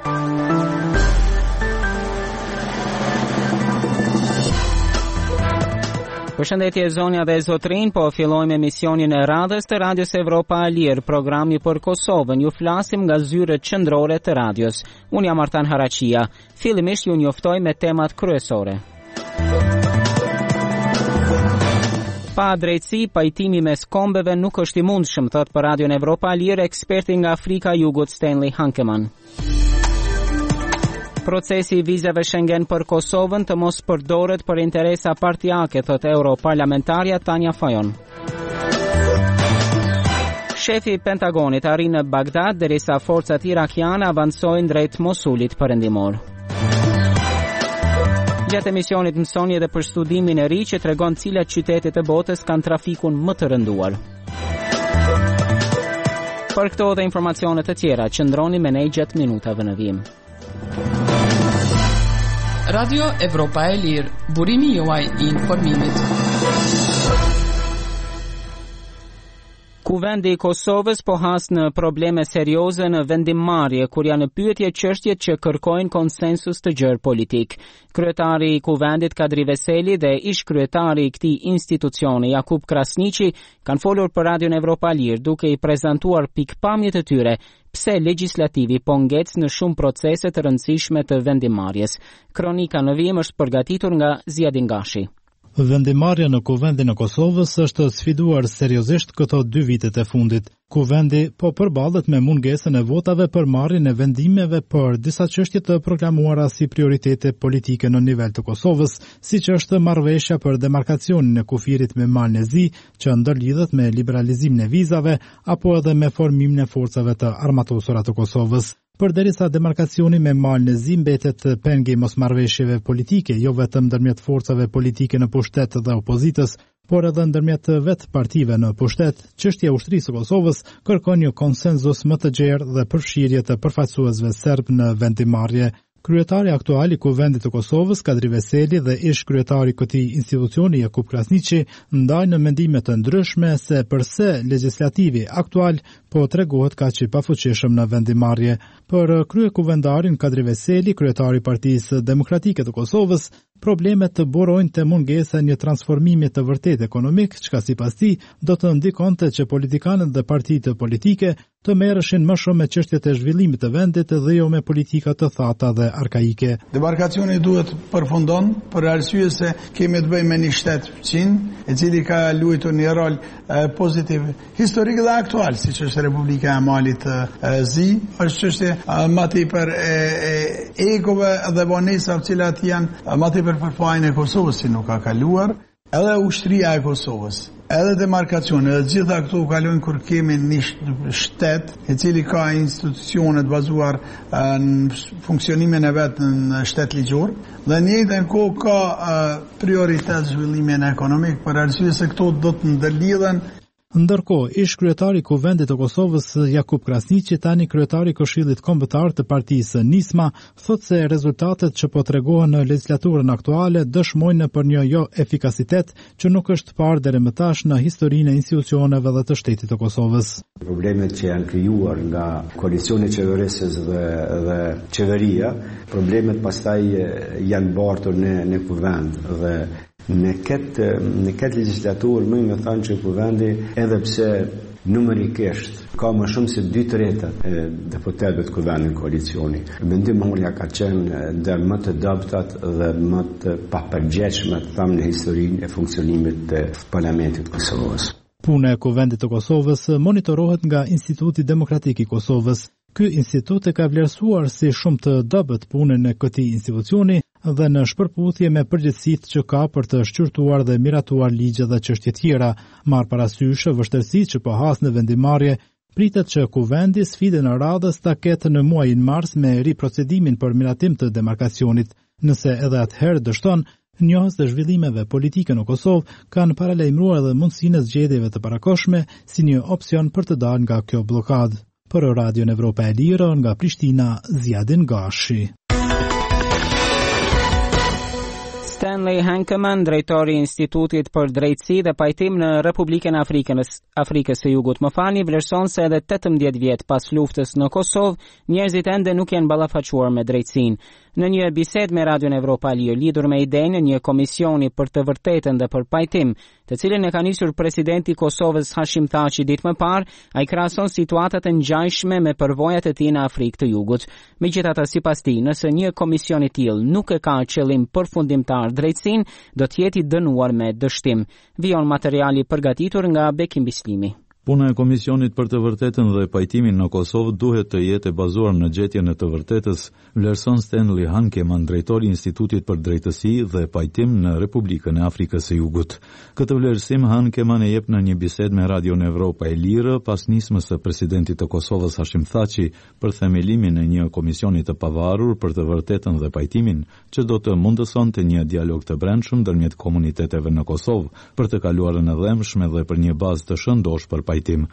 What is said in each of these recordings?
Përshëndetje zonja dhe zotrin, po fillojmë emisionin e radhës të Radios Evropa e Lirë, programi për Kosovën. Ju flasim nga zyrët qendrore të radios. Unë jam Artan Haraqia. Fillimisht ju njoftoj me temat kryesore. Pa drejtësi, pajtimi mes kombeve nuk është i mundshëm, thot për Radion Evropa e Lirë eksperti nga Afrika e Jugut Stanley Hankeman. Procesi i vizave Schengen për Kosovën të mos përdoret për interesa partijake, thot europarlamentarja Tanja Fajon. Shefi i Pentagonit arrin në Bagdad derisa forcat irakiane avancojnë drejt Mosulit perëndimor. Gjatë emisionit mësoni edhe për studimin e ri që tregon cilat qytetet e botës kanë trafikun më të rënduar. Për këto dhe informacionet të tjera, qëndroni me ne gjatë minutave në vim. Radio Evropa e Lirë, burimi juaj i informimit. Kuvendi i Kosovës po has në probleme serioze në vendimmarrje, kur janë në pyetje çështjet që kërkojnë konsensus të gjerë politik. Kryetari i Kuvendit Kadri Veseli dhe ish kryetari i këtij institucioni Jakub Krasniqi kanë folur për Radion Evropa e Lirë duke i prezantuar pikpamjet e tyre pse legislativi po ngec në shumë procese të rëndësishme të vendimmarrjes. Kronika në vim është përgatitur nga Ziadin Gashi. Vendimarrja në Kuvendin e Kosovës është sfiduar seriozisht këto 2 vitet e fundit. Kuvendi po përballet me mungesën e votave për marrjen e vendimeve për disa çështje të proklamuara si prioritete politike në nivel të Kosovës, siç është marrëveshja për demarkacionin e kufirit me Malën e Zi, që ndërlidhet me liberalizimin e vizave apo edhe me formimin e forcave të armatosura të Kosovës. Përderisa demarkacioni me Malën e Zi mbetet pengi i mosmarrëveshjeve politike, jo vetëm ndërmjet forcave politike në pushtet dhe opozitës, por edhe ndërmjet vetë partive në pushtet, çështja e ushtrisë së Kosovës kërkon një konsenzus më të gjerë dhe përfshirje të përfaqësuesve serb në vendimmarrje. Kryetari aktual i Kuvendit të Kosovës, Kadri Veseli, dhe ish kryetari i këtij institucioni, Jakub Krasniqi, ndajnë në mendime të ndryshme se përse legislativi aktual po tregohet kaq i pafuqishëm në vendimmarrje. Për kryekuvendarin Kadri Veseli, kryetari i Partisë Demokratike të Kosovës, problemet të burojnë të mungesa një transformimi të vërtet ekonomik, çka sipas tij do të ndikonte që politikanët dhe partitë politike të merreshin më shumë me çështjet e zhvillimit të vendit dhe jo me politika të thata dhe arkaike. Demarkacioni duhet përfundon për arsye se kemi të bëjmë me një shtet fëqin, i cili ka luajtur një rol pozitiv historik dhe aktual, siç është Republika e Malit Zi, është çështje më tepër egove dhe vonesa të cilat janë më tepër për fajin e Kosovës si nuk ka kaluar, edhe ushtria e Kosovës, edhe demarkacioni, edhe gjitha këto u kalojnë kur kemi një shtet i cili ka institucione të bazuar në funksionimin e vetë në shtet ligjor, dhe njëjtën kohë ka prioritet zhvillimin ekonomik, për arsye se këto do të ndërlidhen. Ndërkohë, ish kryetari i Kuvendit të Kosovës Jakub Krasniqi, tani kryetari i Këshillit Kombëtar të Partisë Nisma, thotë se rezultatet që po tregohen në legjislaturën aktuale dëshmojnë për një jo efikasitet që nuk është parë deri më tash në historinë e institucioneve dhe të shtetit të Kosovës. Problemet që janë krijuar nga koalicioni qeverisës dhe qeveria, problemet pastaj janë bartur në Kuvend dhe në këtë legislaturë më me thënë që Kuvendi, edhe pse numerikisht ka më shumë se 2/3 e deputetëve të Kuvendit koalicioni, vendimmarrja ka qenë ndër më të dobtat dhe më të papërgjegjshme në historinë e funksionimit të Parlamentit të Kosovës. Puna e Kuvendit të Kosovës monitorohet nga Instituti Demokratik i Kosovës. Ky institut e ka vlerësuar si shumë të dobët punën e këtij institucioni dhe në shpërputhje me përgjegjësitë që ka për të shqyrtuar dhe miratuar ligje dhe çështje tjera, marr parasysh vështirësitë që po has në vendimmarrje, pritet që Kuvendi sfidën e radhës ta ketë në muajin mars me riprocedimin për miratim të demarkacionit, nëse edhe atëherë dështon njohës të zhvillimeve politike në Kosovë kanë paralajmëruar edhe mundësinë e zgjedhjeve të parakohshme si një opsion për të dalë nga kjo blokadë. Për Radion Evropa e Lirë nga Prishtina, Ziadin Gashi. Stanley Hankeman, drejtori i Institutit për Drejtësi dhe Pajtim në Republikën Afrikës së Jugut, më falni, vlerëson se edhe 18 vjet pas luftës në Kosovë, njerëzit ende nuk janë ballafaquar me drejtësinë. Në një bisedë me Radion Evropa Lirë lidhur me idenë një komisioni për të vërtetën dhe për pajtim, të cilën e ka nisur presidenti i Kosovës Hashim Thaçi ditë më parë, ai krahason situatat e ngjashme me përvojat e tij në Afrikë të Jugut. Megjithatë, sipas tij, nëse një komision i tillë nuk e ka qëllim përfundimtar drejtësinë, do të jetë i dënuar me dështim. Vijon materiali përgatitur nga Bekim Bislimi. Puna e Komisionit për të vërtetën dhe pajtimin në Kosovë duhet të jetë e bazuar në gjetjen e të vërtetës, vlerëson Stanley Hankeman, drejtori i Institutit për Drejtësi dhe Pajtim në Republikën e Afrikës së Jugut. Këtë vlerësim Hankeman e jep në një bisedë me Radion Evropa e Lirë pas nismës së presidentit të Kosovës Hashim Thaçi për themelimin e një komisioni të pavarur për të vërtetën dhe pajtimin, që do të mundësonte një dialog të brendshëm ndërmjet komuniteteve në Kosovë për të kaluarën e dhëmshme dhe për një bazë të shëndosh për pajtim.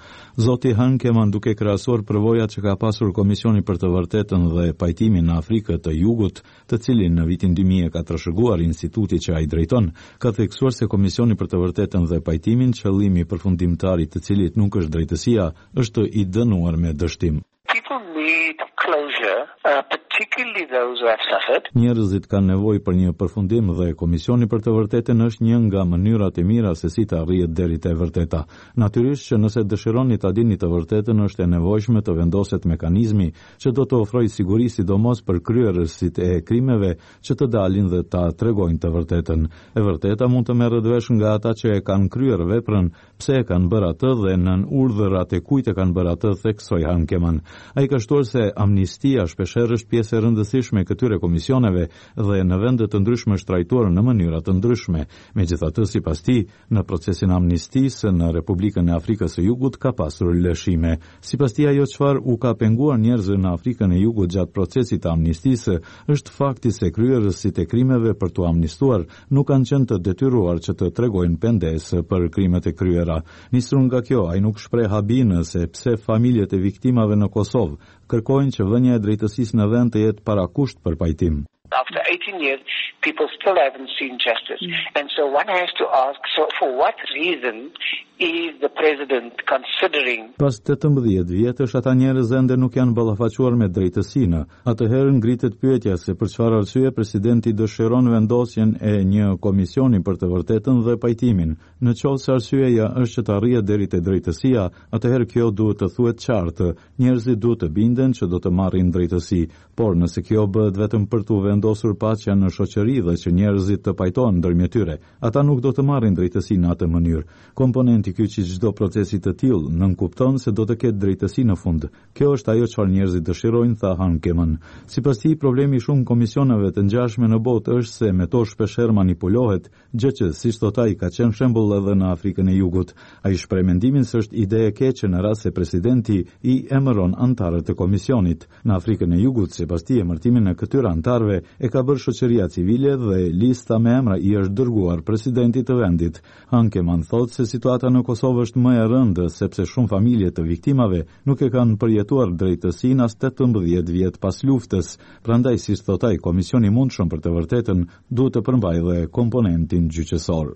Zoti Hankeman, duke krahasuar përvojat që ka pasur Komisioni për të vërtetën dhe pajtimin në Afrikën të Jugut, të cilin në vitin 2000 ka trashëguar instituti që ai drejton, ka theksuar se Komisioni për të vërtetën dhe pajtimin, qëllimi përfundimtar i të cilit nuk është drejtësia, është i dënuar me dështim. People need closure, particularly those who have suffered. Njerëzit kanë nevojë për një përfundim dhe Komisioni për të vërtetën është një nga mënyrat e mira se si të arrihet deri te e vërteta. Natyrisht që nëse dëshironi ta dini të vërtetën, është e nevojshme të vendoset mekanizmi që do të ofrojë siguri sidomos për kryerësit e krimeve që të dalin dhe ta tregojnë të vërtetën. E vërteta mund të merret vesh nga ata që e kanë kryer veprën, pse e kanë bërë atë dhe nën urdhërat e kujt e kanë bërë atë, theksoi Hankeman. Ai ka shtuar se amnistia shpeshherë është pjesë e rëndësishme e këtyre komisioneve dhe në vende të ndryshme është trajtuar në mënyra të ndryshme. Megjithatë, sipas tij, në procesin e amnistisë në Republikën e Afrikës së Jugut ka pasur lëshime. Sipas tij, ajo çfarë u ka penguar njerëzve në Afrikën e Jugut gjatë procesit të amnistisë është fakti se kryerësit e krimeve për t'u amnistuar nuk kanë qenë të detyruar që të tregojnë pendesë për krimet e kryera. Nisur nga kjo, ai nuk shpreh habinë se pse familjet e viktimave në Kosovë kërkojnë që vënia e drejtësisë në vend të jetë parakusht për pajtim. After 18 years, people still haven't seen justice. And so one has to ask, so for what reason is the president considering... Pas 18 vjetësh, ata njerëz ende nuk janë ballafaquar me drejtësinë. Atëherë ngritet pyetja se për çfarë arsye presidenti dëshiron vendosjen e një komisioni për të vërtetën dhe pajtimin. Në qoftë se arsyeja është që të arrihet deri te drejtësia, atëherë kjo duhet të thuhet qartë. Njerëzit duhet të binden që do të marrin drejtësi, por nëse kjo bëhet vetëm për të vendosur paqja në shoqëri dhe që njerëzit të pajtohen ndërmjet tyre, ata nuk do të marrin drejtësi në atë mënyrë. Komponenti ky që çdo procesi të tillë nënkupton se do të ketë drejtësi në fund. Kjo është ajo çfarë njerëzit dëshirojnë, tha Hankeman. Sipas tij, problemi i shumë komisioneve të ngjashme në botë është se me to shpeshherë manipulohet, gjë që siç thot ai ka qenë shembull edhe në Afrikën e Jugut. Ai shpreh mendimin se është ide e keqe në rast se presidenti i emëron antarët e komisionit. Në Afrikën e Jugut, sipas tij, emërtimin e këtyre antarëve e ka bërë shoqëria civile dhe lista me emra i është dërguar presidentit të vendit. Hankeman thotë se situata në Kosovë është më e rëndë sepse shumë familje të viktimave nuk e kanë përjetuar drejtësinë as 18 vjet pas luftës. Prandaj, siç thot ai, komisioni i mundshëm për të vërtetën duhet të përmbajë dhe komponentin gjyqësor.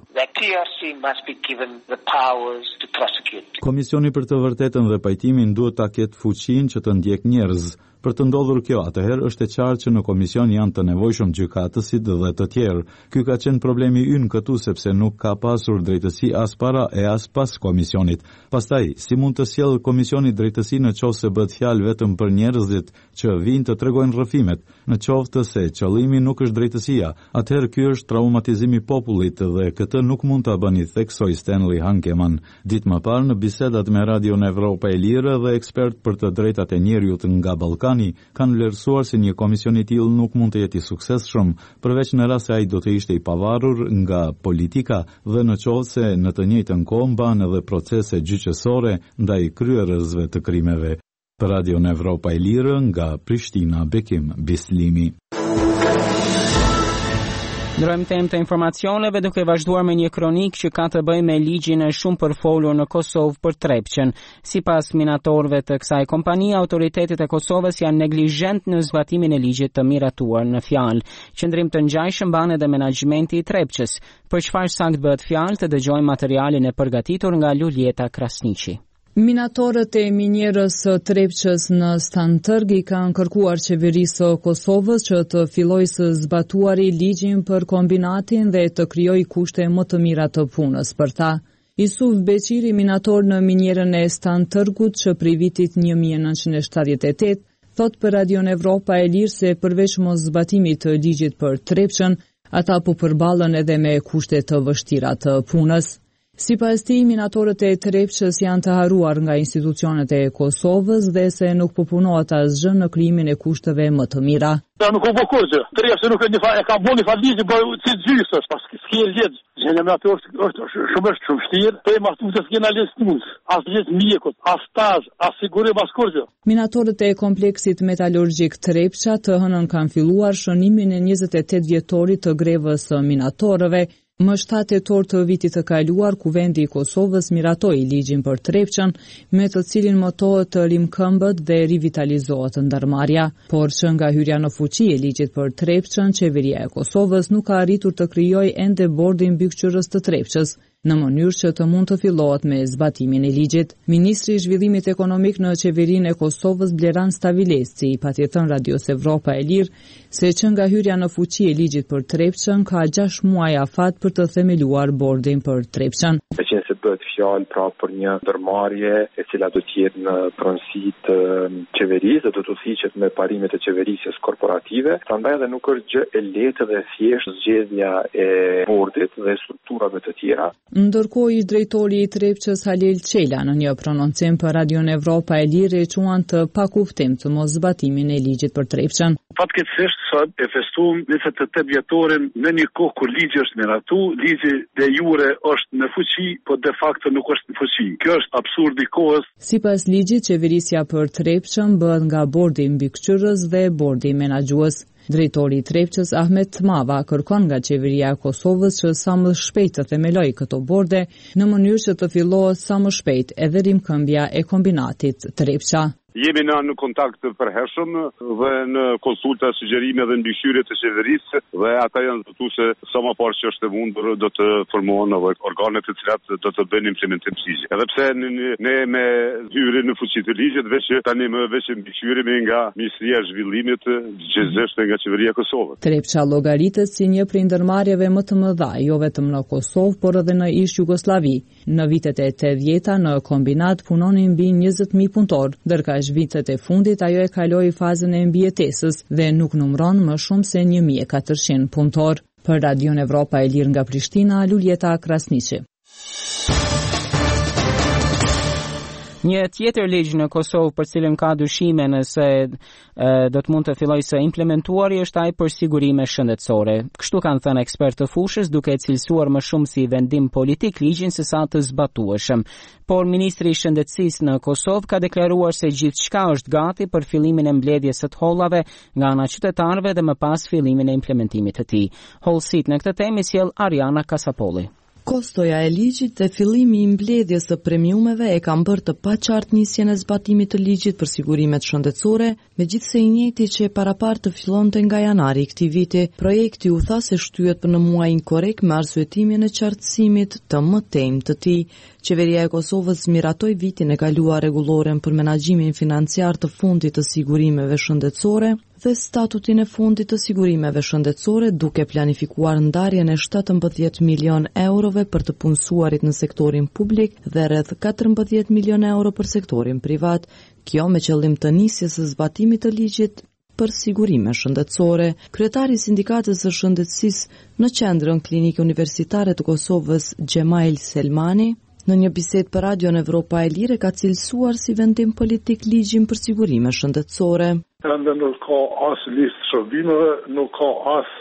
Komisioni për të vërtetën dhe pajtimin duhet ta ketë fuqinë që të ndjek njerëz. Për të ndodhur kjo, atëherë është e qartë që në komision janë të nevojshëm gjykatësit dhe të tjerë. Ky ka qenë problemi ynë këtu sepse nuk ka pasur drejtësi as para e as pas komisionit. Pastaj, si mund të sjellë komisioni drejtësi në qoftë se bëhet fjalë vetëm për njerëzit që vijnë të tregojnë rrëfimet, në qoftë se qëllimi nuk është drejtësia, atëherë ky është traumatizimi i popullit dhe këtë nuk mund ta bëni, theksoi Stanley Hankeman. Ditë më parë në bisedat me Radion Evropa e Lirë dhe ekspert për të drejtat e njerëzit nga Ballkani kanë vlerësuar se një komision i tillë nuk mund të jetë i suksesshëm, përveç në rast se ai do të ishte i pavarur nga politika dhe në qoftë se në të njëjtën kohë mban edhe procese gjyqësore ndaj kryerësve të krimeve. Për Radion Evropa e Lirë nga Prishtina, Bekim Bislimi. Ndrojmë temë të informacioneve duke vazhduar me një kronik që ka të bëjë me ligjin e shumë përfolur në Kosovë për Trepçën. Sipas minatorëve të kësaj kompanie, autoritetet e Kosovës janë neglizhent në zbatimin e ligjit të miratuar në fjalë. Qëndrim të ngjajshëm ban edhe menaxhimenti i Trepçës. Për çfarë sakt bëhet fjalë, të dëgjojmë materialin e përgatitur nga Luljeta Krasniqi. Minatorët e minjerës Trepçës në Stantërg i kanë kërkuar qeverisë së Kosovës që të fillojë së zbatuari ligjin për kombinatin dhe të krijojë kushte më të mira të punës për ta. Isuf Beqiri, minator në minjerën e Stantërgut që prej vitit 1978, thot për Radion Evropa e Lirë se përveç mos zbatimit të ligjit për Trepçën, ata po përballen edhe me kushte të vështira të punës. Sipas tij, minatorët e Trepçës janë të harruar nga institucionet e Kosovës dhe se nuk po punohet asgjë në krijimin e kushteve më të mira. Nuk u bë kurrë. Trepçë nuk e ka bënë falizë, po si gjysë, pas s'ke ligj. Gjëja më atë është shumë vështirë, po e martu të skena listus. As ligjë mjekut, as stazh, as sigurim as kurrë. Minatorët e kompleksit metalurgjik Trepça të hënën kanë filluar shënimin e 28 vjetorit të grevës së minatorëve. Më 7 tetor të vitit të kaluar, Kuvendi i Kosovës miratoi ligjin për Trepçën, me të cilin motohet të rimkëmbët dhe rivitalizohet ndërmarrja, por që nga hyrja në fuqi e ligjit për Trepçën, qeveria e Kosovës nuk ka arritur të krijojë ende bordin mbikëqyrës të Trepçës, në mënyrë që të mund të fillohet me zbatimin e ligjit. Ministri i Zhvillimit Ekonomik në qeverinë e Kosovës, Bleran Stavilesi, i pati thënë Radios Evropa e Lirë se që nga hyrja në fuqi e ligjit për Trepçën ka 6 muaj afat për të themeluar bordin për Trepçën. Që se bëhet fjalë pra për një ndërmarrje e cila do të jetë në pronësi të qeverisë, do të udhëhiqet me parimet e qeverisjes korporative, prandaj edhe nuk është gjë e lehtë dhe thjesht zgjedhja e bordit dhe strukturave të tjera. Ndërkohë, ish drejtori i Trepçës Halil Çela në një prononcim për Radion Evropa e Lirë e quan të pakuftim të mos zbatimin e ligjit për Trepçën. Fatkeqësisht sot e festuam 28 vjetorin në një kohë kur ligji është miratu, ligji de jure është në fuqi, po de facto nuk është në fuqi. Kjo është absurd i kohës. Sipas ligjit, qeverisja për Trepçën bëhet nga bordi mbikëqyrës dhe bordi menaxhues. Drejtori i Trepçës Ahmet Tmava kërkon nga qeveria e Kosovës që sa më shpejt të themelojë këto borde në mënyrë që të fillohet sa më shpejt edhe rimkëmbja e kombinatit Trepça. Jemi në kontakt të përhershëm dhe në konsulta, sugjerime dhe mbikëqyrje të qeverisë dhe ata janë zbatuese sa më parë që është e mundur do të formohen organet të cilat do të bëjnë implementim të ligjit. Edhe pse ne me hyrjen në fuqi të ligjit veç tani më veç mbikëqyrimi nga Ministria e Zhvillimit që është nga qeveria e Kosovës. Trepça llogaritet si një prej ndërmarrjeve më të mëdha jo vetëm në Kosovë, por edhe në ish Jugosllavi. Në vitet e 80-ta në kombinat punonin mbi 20.000 punëtor, ndërka vitet e fundit ajo e kaloi fazën e mbijetesës dhe nuk numëron më shumë se 1400 punëtor. Për Radion Evropa e Lirë nga Prishtina, Luljeta Krasniqi. Një tjetër ligj në Kosovë për cilën ka dyshime nëse do të mund të fillojë së implementuari është ai për sigurime shëndetësore. Kështu kanë thënë ekspertë të fushës, duke e cilësuar më shumë si vendim politik ligjin se sa të zbatueshëm. Por ministri i shëndetësisë në Kosovë ka deklaruar se gjithçka është gati për fillimin e mbledhjes së hollave nga ana qytetarëve dhe më pas fillimin e implementimit të tij. Hollësit në këtë temë sjell Ariana Kasapolli. Kostoja e ligjit dhe fillimi i mbledhjes së premiumeve e kanë bërë të paqartë nisjen e zbatimit të ligjit për sigurimet shëndetësore, megjithse i njëjti që parapar të fillonte nga janari i këtij viti, projekti u tha se shtyhet në muajin korrekt me arsyetimin e qartësimit të mëtejmë të tij. Qeveria e Kosovës miratoi vitin e kaluar rregulloren për menaxhimin financiar të fondit të sigurimeve shëndetësore dhe statutin e fondit të sigurimeve shëndetësore duke planifikuar ndarjen e 17 milion eurove për të punësuarit në sektorin publik dhe rreth 14 milion euro për sektorin privat, kjo me qëllim të nisjes së zbatimit të ligjit për sigurime shëndetësore. Kryetari i Sindikatës së Shëndetësisë në Qendrën Klinike Universitare të Kosovës, Gjemail Selmani, Në një bisedë për Radion Evropa e Lirë ka cilësuar si vendim politik ligjin për sigurime shëndetësore. Ende nuk ka as listë shërbimeve, nuk ka as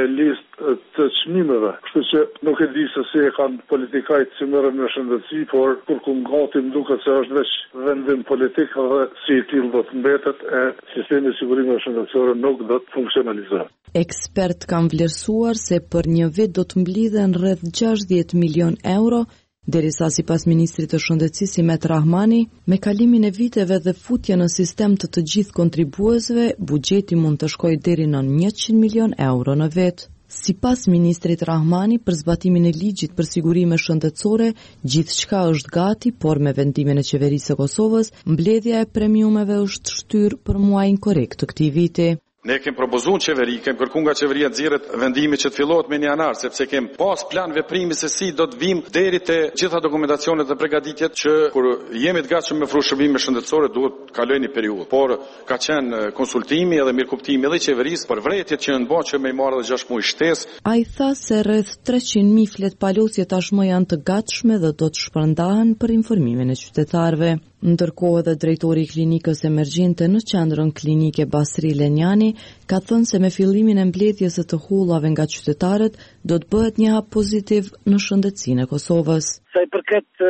listë të çmimeve. Kështu që nuk e di se si e kanë politikajt që merren me shëndetësi, por kur ku ngati më duket se është veç vendim politik dhe si i tillë do të mbetet e sistemi i sigurimeve shëndetësore nuk do të funksionalizojë. Ekspert kanë vlerësuar se për një vit do të mblidhen rreth 60 milion euro, derisa sipas ministrit të shëndetësisë Simet Rahmani, me kalimin e viteve dhe futjen në sistem të gjithë kontribuesve, buxheti mund të shkojë deri në 100 milion euro në vit. Sipas ministrit Rahmani, për zbatimin e ligjit për sigurime shëndetësore, gjithçka është gati, por me vendimin e qeverisë së Kosovës, mbledhja e premiumeve është shtyrë për muajin korrekt të këtij viti. Ne kem propozuar në qeveri, kem kërkuar nga qeveria të nxjerrët vendimi që të fillohet me 1 janar, sepse kem pas plan veprimi se si do të vim deri te gjitha dokumentacionet dhe përgatitjet që kur jemi të gatshëm me ofruar shërbime shëndetësore duhet kalojë një periudhë. Por ka qenë konsultimi edhe mirëkuptimi edhe i qeverisë për vërejtjet që në bën që me i marrë dhe 6 muaj shtesë. Ai tha se rreth 300.000 flet palosje tashmë janë të gatshme dhe do të shpërndahen për informimin e qytetarëve. Ndërkohë edhe drejtori i klinikës emergjente në qendrën klinike Basri Lenjani ka thënë se me fillimin e mbledhjes së të hollave nga qytetarët do të bëhet një hap pozitiv në shëndetësinë e Kosovës. Sa i përket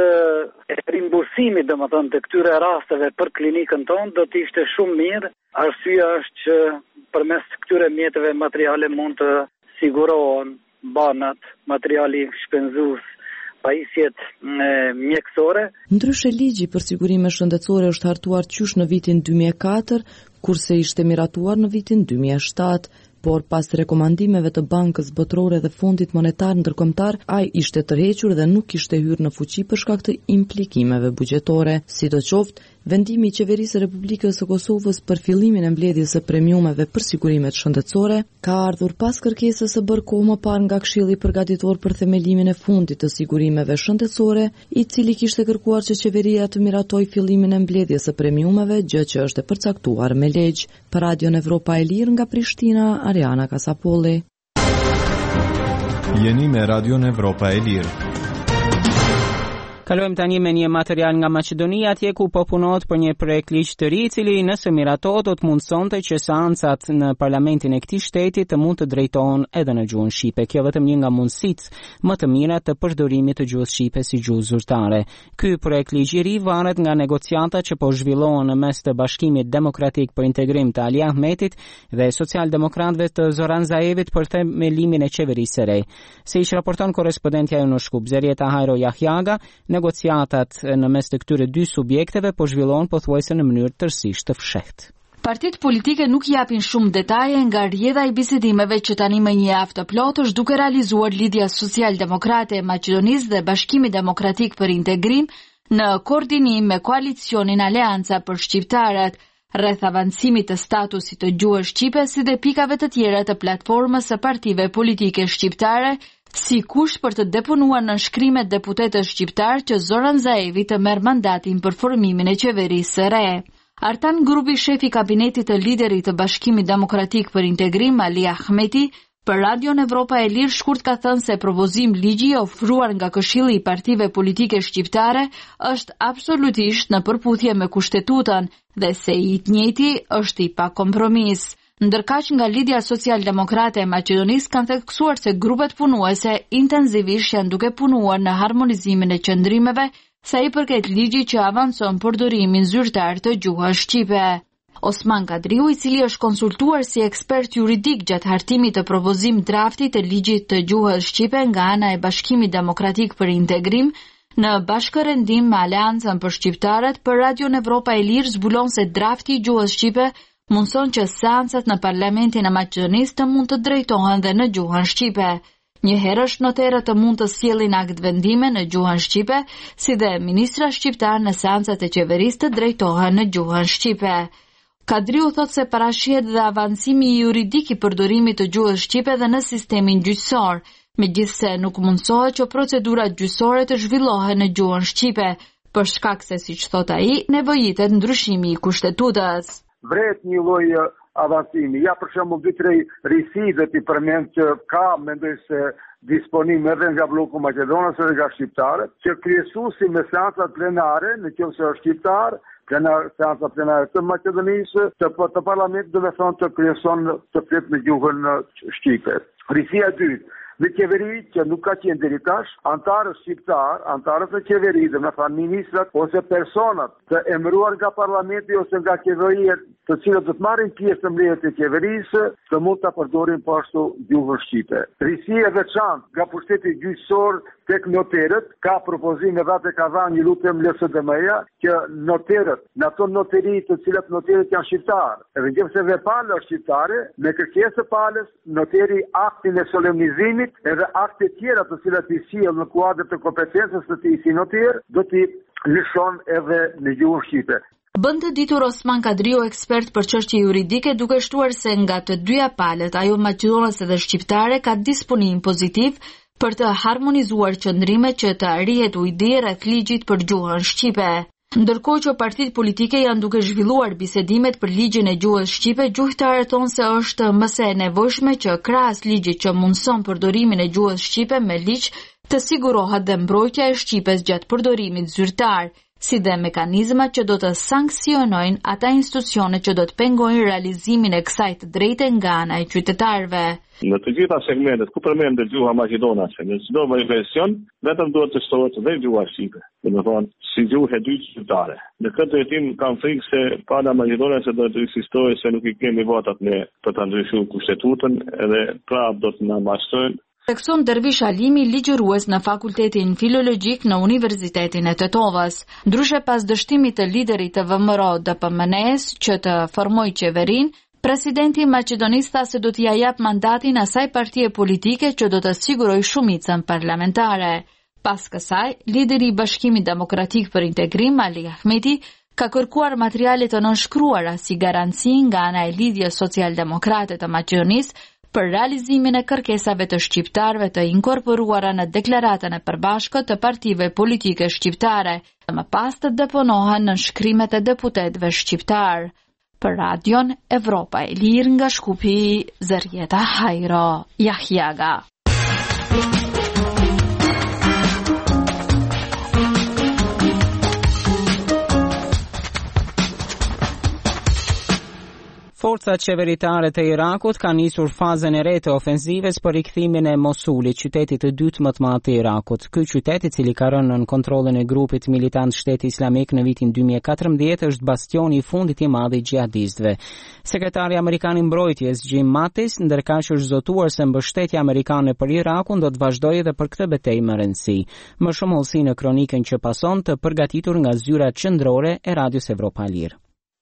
rimbursimit, domethënë të këtyre rasteve për klinikën tonë do të ishte shumë mirë. Arsyeja është që përmes këtyre mjeteve materiale mund të sigurohen banat, materiali shpenzues, pajisjet mjekësore. Ndryshe ligji për sigurime shëndetësore është hartuar qysh në vitin 2004, kurse ishte miratuar në vitin 2007, por pas rekomandimeve të Bankës Botërore dhe Fondit Monetar Ndërkombëtar, ai ishte tërhequr dhe nuk ishte hyrë në fuqi për shkak të implikimeve buxhetore. Sidoqoftë, vendimi i Qeverisë së Republikës së Kosovës për fillimin e mbledhjes së premiumeve për sigurimet shëndetësore ka ardhur pas kërkesës së bërë kohë më parë nga Këshilli Përgatitor për themelimin e fundit të sigurimeve shëndetësore, i cili kishte kërkuar që qeveria të miratojë fillimin e mbledhjes së premiumeve, gjë që është e përcaktuar me ligj. Për Radion Evropa e Lirë nga Prishtina, Ariana Kasapolli. Jeni me Radion Evropa e Lirë. Kalojmë tani me një material nga Maqedonia, atje ku po punohet për një projekt ligj të ri, i cili nëse miratohet do të mundsonte që seancat në parlamentin e këtij shteti të mund të drejtohen edhe në gjuhën shqipe. Kjo vetëm një nga mundësitë më të mira të përdorimit të gjuhës shqipe si gjuhë zyrtare. Ky projekt ligj i ri varet nga negociatat që po zhvillohen në mes të Bashkimit Demokratik për Integrim të Ali Ahmetit dhe socialdemokratëve të Zoran Zaevit për themelimin e qeverisë së re. Siç raporton korrespondentja jonë në Shkup, Zerieta Hajro Yahyaga, negociatat në mes të këtyre dy subjekteve po zhvillohen pothuajse në mënyrë tërësisht të fshehtë. Partitë politike nuk japin shumë detaje nga rrjedha e bisedimeve që tani më një javë të plotë është duke realizuar Lidhja Social-Demokrate e Maqedonisë dhe Bashkimi Demokratik për Integrim në koordinim me koalicionin Aleanca për Shqiptarët, rreth avancimit të statusit të gjuhës shqipe si dhe pikave të tjera të platformës së partive politike shqiptare, si kusht për të depunuar në shkrimet deputetës shqiptar që Zoran Zaevi të merr mandatin për formimin e qeverisë së re. Artan Grubi, shefi kabinetit të liderit të Bashkimit Demokratik për Integrim, Ali Ahmeti, për Radion Evropa e Lirë shkurt ka thënë se propozim ligji ofruar nga Këshilli i Partive Politike Shqiptare është absolutisht në përputhje me kushtetutën dhe se i të njëjti është i pa kompromis. Ndërkaq nga Lidhja Social-Demokrate e Maqedonisë kanë theksuar se grupet punuese intensivisht janë duke punuar në harmonizimin e qëndrimeve sa i përket ligjit që avancon përdorimin zyrtar të gjuhës shqipe. Osman Kadriu, i cili është konsultuar si ekspert juridik gjatë hartimit të propozim draftit të ligjit të gjuhës shqipe nga ana e Bashkimit Demokratik për Integrim, në bashkërendim me Aleancën për Shqiptarët, për Radion Evropa e Lirë zbulon se drafti i gjuhës shqipe mundson që seancat në parlamentin e Maqedonisë të mund të drejtohen dhe në gjuhën shqipe. Njëherësh noterët të mund të sjellin akt vendime në gjuhën shqipe, si dhe ministra shqiptar në seancat e qeverisë të drejtohen në gjuhën shqipe. Kadriu thot se parashihet dhe avancimi juridik i përdorimit të gjuhës shqipe dhe në sistemin gjyqësor, megjithse nuk mundsohet që procedurat gjyqësore të zhvillohen në gjuhën shqipe, për shkak se, siç thot ai, nevojitet ndryshimi i kushtetutës. Vret një lloj avancimi. Ja për shembull 2-3 risi dhe ti përmend që ka, mendoj se disponim edhe nga bloku Maqedonas edhe nga shqiptarët, që kryesuesi me seancat plenare, në qoftë se është shqiptar, seanca plenare të Maqedonisë, të parlamentit, do të thonë të kryeson të flet me gjuhën shqipe. Risia e dytë, në qeveri që nuk ka qenë deri tash, antarët shqiptar, antarët e qeverisë, do të thonë ministrat ose personat të emëruar nga parlamenti ose nga qeveria, të cilët do të marrin pjesë në mbledhjet e qeverisë, të mund ta përdorin po ashtu gjuhën shqipe. Risia e veçantë nga pushteti gjyqësor tek noterët, ka propozime dhe ka dhënë një lutem LSDM-ja që noterët, në ato noteri të cilat noterët janë shqiptar, edhe nëse dhe pala është shqiptare, me kërkesë të palës, noteri aktin e solemnizimit edhe akte tjera të cilat i sjell në kuadër të kompetencës së tij si noter, do t'i lëshon edhe në gjuhën shqipe. Bën të ditur Osman Kadriu, ekspert për çështje juridike, duke shtuar se nga të dyja palët, ajo maqedonase dhe shqiptare, ka disponim pozitiv për të harmonizuar qëndrimet që të arrihet ujdi rreth ligjit për gjuhën shqipe. Ndërkohë që partitë politike janë duke zhvilluar bisedimet për ligjin e gjuhës shqipe, gjuhëtarët thonë se është më së nevojshme që krahas ligjit që mundson përdorimin e gjuhës shqipe me ligj të sigurohet dhe mbrojtja e shqipes gjatë përdorimit zyrtar, si dhe mekanizmat që do të sankcionojnë ata institucione që do të pengojnë realizimin e kësaj të drejte nga ana e qytetarëve. Në të gjitha segmentet ku përmendet gjuha maqedonase, në çdo version, vetëm duhet të shtohet dhe gjuha shqipe. Domethënë, si gjuhë e dytë shqiptare. Në këtë drejtim kam frikë se pala maqedonase do të insistojë se nuk i kemi votat ne për ta ndryshuar kushtetutën, edhe prapë do të na mashtrojnë. Tekson Dervish Alimi, ligjërues në Fakultetin Filologjik në Universitetin e Tetovës. Ndryshe pas dështimit të liderit të VMRO-DPMNE-s që të formojë qeverinë, presidenti i Maqedonisë tha se do t'i jap mandatin asaj partie politike që do të sigurojë shumicën parlamentare. Pas kësaj, lideri i Bashkimit Demokratik për Integrim, Ali Ahmeti, ka kërkuar materiale të nënshkruara si garanci nga ana e Lidhjes Social-Demokrate të Maqedonisë për realizimin e kërkesave të shqiptarëve të inkorporuara në deklaratën e përbashkët të partive politike shqiptare, dhe më pas të deponohen në shkrimet e deputetëve shqiptar. Për Radion Evropa e Lirë nga Shkupi, Zërjeta Hajro, Jahjaga. Forcat qeveritare të Irakut kanë nisur fazën e re të ofenzives për rikthimin e Mosulit, qytetit të dytë më të madh të Irakut. Ky qytet, i cili ka rënë në kontrollin e grupit militant Shteti Islamik në vitin 2014, është bastioni i fundit i madh i xihadistëve. Sekretari amerikan i mbrojtjes Jim Mattis ndërkaq është zotuar se mbështetja amerikane për Irakun do të vazhdojë edhe për këtë betejë me rëndësi. Më shumë hollësi në kronikën që pason, të përgatitur nga zyra qendrore e Radios Evropa Lirë.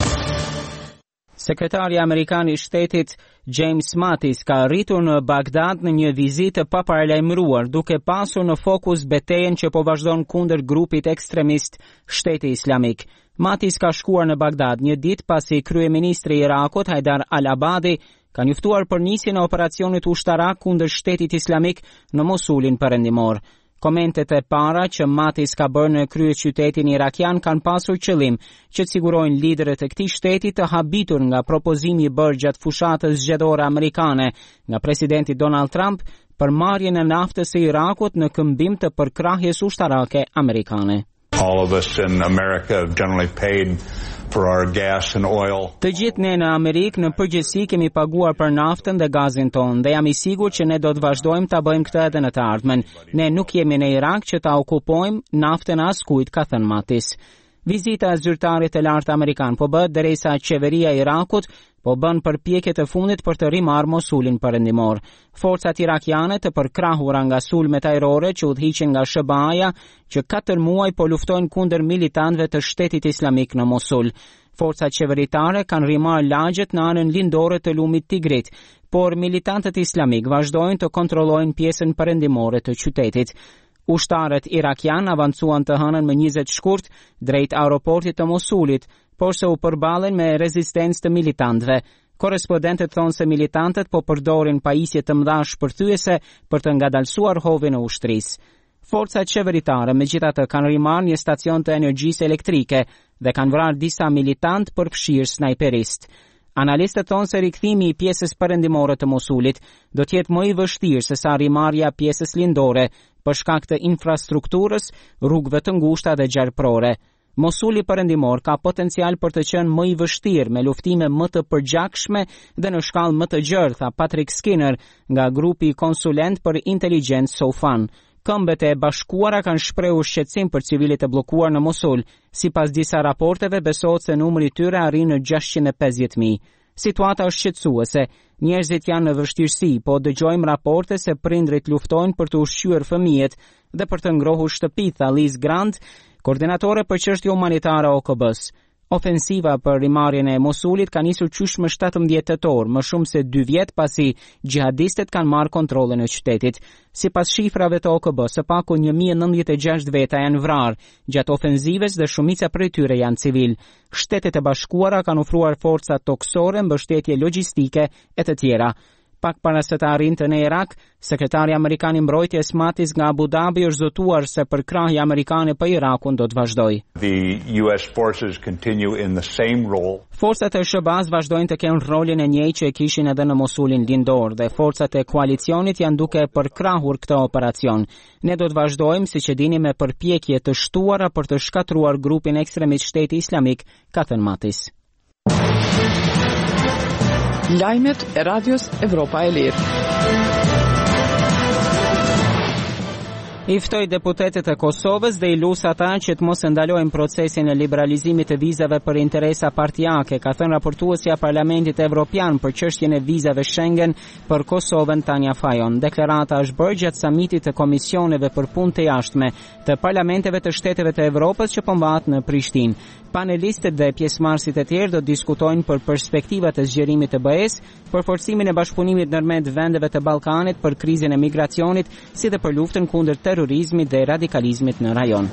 Sekretari Amerikan i Shtetit James Mattis ka arritur në Bagdad në një vizitë pa paralajmëruar, duke pasur në fokus betejën që po vazhdon kundër grupit ekstremist Shteti Islamik. Mattis ka shkuar në Bagdad një ditë pasi kryeministri i Irakut Haidar al-Abadi ka njoftuar për nisjen e operacionit ushtarak kundër Shtetit Islamik në Mosulin perëndimor. Komentet e para që Mattis ka bërë në kryeqytetin irakian kanë pasur qëllim që të sigurojnë liderët e këtij shteti të habitur nga propozimi i bërë gjatë fushatës zgjedhore amerikane nga presidenti Donald Trump për marrjen e naftës së Irakut në këmbim të përkrahjes ushtarake amerikane. All of us in America have generally paid for our gas and oil. Të gjithë ne në Amerikë në përgjithësi kemi paguar për naftën dhe gazin tonë dhe jam i sigurt që ne do të vazhdojmë ta bëjmë këtë edhe në të ardhmen. Ne nuk jemi në Irak që ta okupojmë naftën askujt, ka thënë Mattis. Vizita e zyrtarit të lartë amerikan po bëhet derisa qeveria e Irakut po bën përpjekje të fundit për të rimarrë Mosulin perëndimor. Forcat irakiane të përkrahura nga sulmet ajrore që udhëhiqen nga SBA-ja që 4 muaj po luftojnë kundër militantëve të Shtetit Islamik në Mosul. Forcat qeveritare kanë rimarrë lagjet në anën lindore të lumit Tigrit, por militantët islamik vazhdojnë të kontrollojnë pjesën perëndimore të qytetit. Ushtarët irakian avancuan të hënën me 20 shkurt drejt aeroportit të Mosulit, por se u përballen me rezistencë të militantëve. Korrespondentët thonë se militantët po përdorin pajisje të mëdha shpërthyese për të ngadalësuar hovin e ushtrisë. Forcat qeveritare megjithatë kanë rimarrë një stacion të energjisë elektrike dhe kanë vrarë disa militantë për fshirë snajperist. Analistët thonë se rikthimi I pjesës perëndimore të Mosulit do të jetë më I vështirë se sa rimarrja pjesës lindore për shkak të infrastrukturës, rrugëve të ngushta dhe gjarprore. Mosuli perëndimor ka potencial për të qenë më I vështirë me luftime më të përgjakshme dhe në shkallë më të gjerë, tha Patrick Skinner nga grupi konsulent për inteligjencë Sofan. Këmbët e bashkuara kanë shprehur shqetësim për civilit e bllokuar në Mosul. Sipas disa raporteve besohet se numri I tyre arrin në 650.000. Situata është shqetësuese. Njerëzit janë në vështirësi, po dëgjojmë raporte se prindrit luftojnë për të ushqyer fëmijët dhe për të ngrohur shtëpitë, tha Liz Grant, koordinatore për çështje humanitare OKB-s. Ofensiva për rimarrjen e Mosulit ka nisur qysh më 17 tetor, më shumë se 2 vjet pasi xhihadistët kanë marrë kontrollin e qytetit. Sipas shifrave të OKB-s, së paku 1096 veta janë vrarë gjatë ofenzivës dhe shumica prej tyre janë civil. Shtetet e Bashkuara kanë ofruar forca toksore, mbështetje logjistike e të tjera. Pak para se të arrinte në Irak, sekretari amerikan I mbrojtjes Mattis nga Abu Dhabi është zotuar se përkrahja amerikane për Irakun do të vazhdojë. The US forces continue in the same role. Forcat e SHBA-s vazhdojnë të kenë rolin e njëjtë që e kishin edhe në Mosulin lindor dhe forcat e koalicionit janë duke përkrahur këtë operacion. Ne do të vazhdojmë, siç e dini, me përpjekje të shtuara për të shkatruar grupin ekstremist Shteti Islamik, ka thënë Mattis. Lajmet e Radios Evropa e Lirë. I ftoi deputetët e Kosovës dhe I lus ata që të mos ndalojnë procesin e liberalizimit të vizave për interesa partijake, ka thënë raportuesja e Parlamentit Evropian për çështjen e vizave Schengen për Kosovën Tanja Fajon. Deklarata është bërë gjatë samitit të komisioneve për punë të jashtme të parlamenteve të shteteve të Evropës që po mbahet në Prishtinë. Panelistët dhe pjesëmarrësit e tjerë do të diskutojnë për perspektivat e zgjerimit të BE-s, për forcimin e bashkëpunimit ndërmjet vendeve të Ballkanit, për krizën e migracionit, si dhe për luftën kundër terrorizmit dhe radikalizmit në rajon.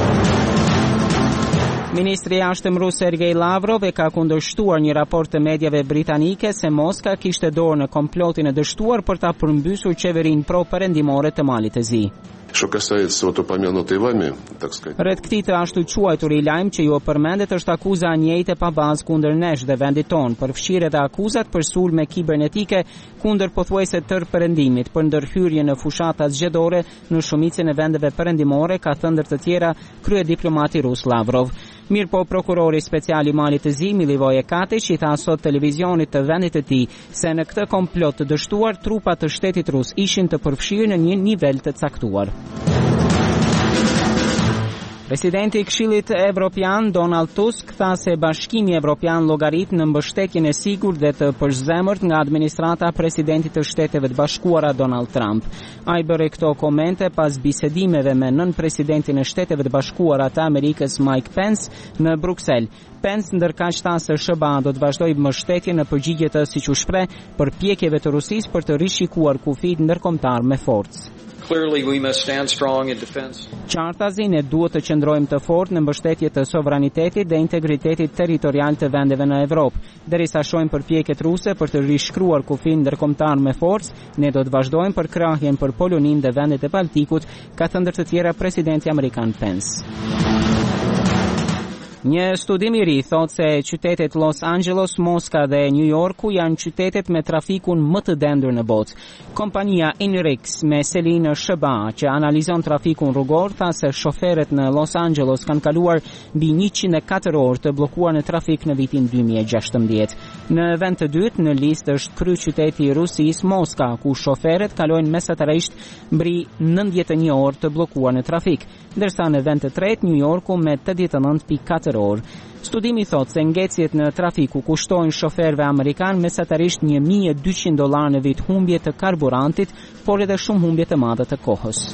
Ministri I Jashtëm rus Sergej Lavrov e ka kundërshtuar një raport të medjave britanike se Moska kishte dorë në komplotin e dështuar për ta përmbysur qeverinë pro-perëndimore të Malit të Zi. Что касается вот упомянутой вами, так сказать. Rreth këtij të ashtu quajtur I lajm që ju përmendet është akuza e njëjtë pa bazë kundër nesh dhe vendit ton, për fshirje dhe akuzat për sulme kibernetike kundër pothuajse tërë perëndimit, për ndërhyrje në fushata zgjedhore në shumicën e vendeve perëndimore, ka thënë ndër të tjera kryediplomati rus Lavrov. Mirë po prokurori special I Malit të Zi, Milivoje Katić, I tha sot televizionit të vendit të tij se në këtë komplot të dështuar trupat të shtetit rus ishin të përfshirë në një nivel të caktuar. Presidenti I Këshillit Evropian Donald Tusk tha se Bashkimi Evropian llogarit në mbështetjen e sigurt dhe të përzemërt nga administrata e presidentit të Shteteve të Bashkuara Donald Trump. Ai bëri këto komente pas bisedimeve me nën presidentin e Shteteve të Bashkuara të Amerikës Mike Pence në Bruksel. Pence ndërkaq tha se SHBA do të vazhdojë mbështetjen në përgjigje të, siç u shpreh, përpjekjeve të Rusisë për të rishikuar kufijt ndërkombëtar me forcë. Clearly we must stand strong in defense. Qartazi ne duhet të qëndrojmë të fortë në mbështetje të sovranitetit dhe integritetit territorial të vendeve në Evropë. Derisa shohim përpjekjet ruse për të rishkruar kufin ndërkombëtar me forcë, ne do të vazhdojmë për krahjen për Poloninë dhe vendet e Baltikut, ka thënë ndër të tjera presidenti amerikan Pence. Një studim I ri thot se qytetet Los Angeles, Moska dhe New Yorku janë qytetet me trafikun më të dendur në botë. Kompania Inrix me seli në SHBA që analizon trafikun rrugor tha se shoferët në Los Angeles kanë kaluar mbi 104 orë të bllokuar në trafik në vitin 2016. Në vend të dytë në listë është kryeqyteti I Rusisë Moska, ku shoferët kalojnë mesatarisht mbi 91 orë të bllokuar në trafik, ndërsa në vend të tretë New Yorku me 89.4 orë. Studimi thot se ngecjet në trafiku kushtojnë shoferëve amerikan mesatarisht $1.200 në vit humbje të karburantit, por edhe shumë humbje të mëdha të kohës.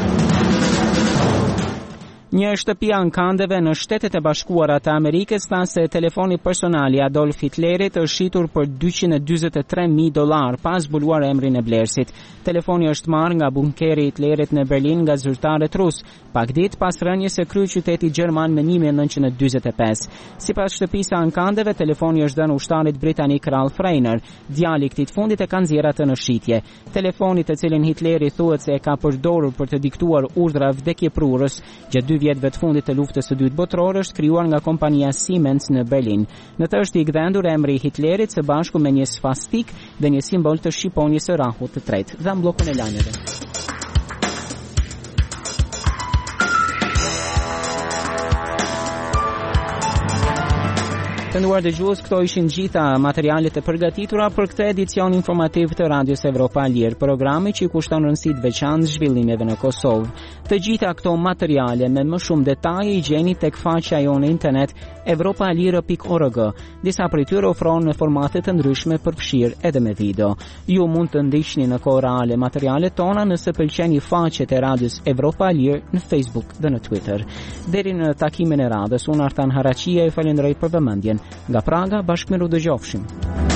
Një shtëpi ankandeve në Shtetet e Bashkuara të Amerikës tha se telefoni personal I Adolf Hitlerit është shitur për $243.000 pas zbuluar emrin e blerësit. Telefoni është marrë nga bunkeri I Hitlerit në Berlin nga zyrtarët rus, pak ditë pas rënies së kryeqytetit gjerman me 1945. Sipas shtëpisë ankandeve, telefoni është dhënë ushtarit britanik Ralph Reiner, djali I këtij fundit e ka nxjerrë atë në shitje. Telefoni të cilin Hitleri thuhet se e ka përdorur për të diktuar urdhra vdekjeprurës gjatë vjetëve të fundit të luftës së dytë botërore është krijuar nga kompania Siemens në Berlin. Në të është i gdhendur emri i Hitlerit së bashku me një sfastik dhe një simbol të shqiponjës së Rahut të tretë. Dha bllokun e lajmeve. Të nderuar dëgjues, këto ishin gjitha materialet e përgatitura për këtë edicion informativ të Radios Evropa Lir, programi që i kushton rëndësi të veçantë zhvillimeve në Kosovë. Të gjitha këto materiale me më shumë detaje i gjeni tek faqja jonë në internet evropalir.org. Disa prej tyre ofron në formate të ndryshme përfshirë edhe me video. Ju mund të ndiqni në kohë reale materialet tona nëse pëlqeni faqet e Radios Evropa Lir në Facebook dhe në Twitter. Deri në takimin e radhës, unë Artan Haraqia ju falenderoj për vëmendjen. Nga Praga, bashkë me ru dëgjofshim.